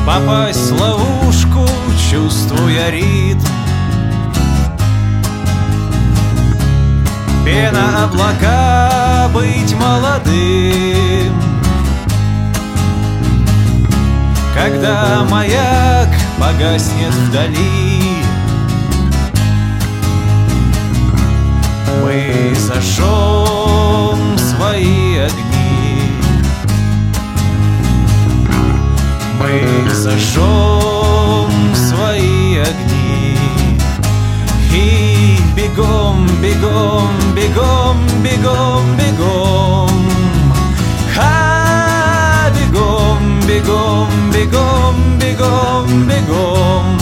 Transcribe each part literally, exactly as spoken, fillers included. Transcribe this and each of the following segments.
попасть в ловушку, чувствуя ритм. Пена облака, быть молодым. Когда маяк погаснет вдали, мы зажжем свои огни. Мы зажжем свои огни. И бегом, бегом, бегом, бегом, бегом. А, бегом, бегом, бегом, бегом, бегом.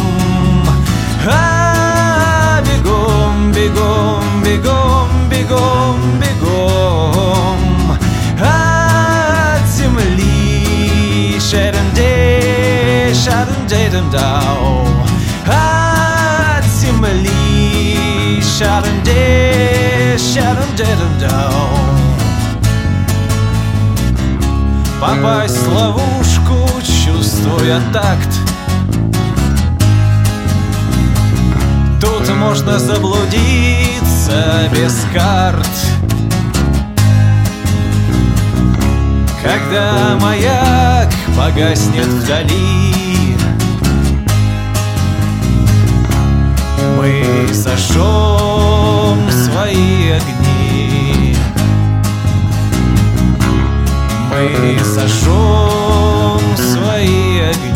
А, бегом, бегом, бегом, бегом, бегом. От земли шарам-дей, шарам-дей-дам-дау. От земли шарам-дей, шарам-дей-дам-дау. Попасть в ловушку, чувствуя такт. Тут можно заблудиться без карт. Когда маяк погаснет вдали, мы зажжем свои огни. Мы зажжем свои огни.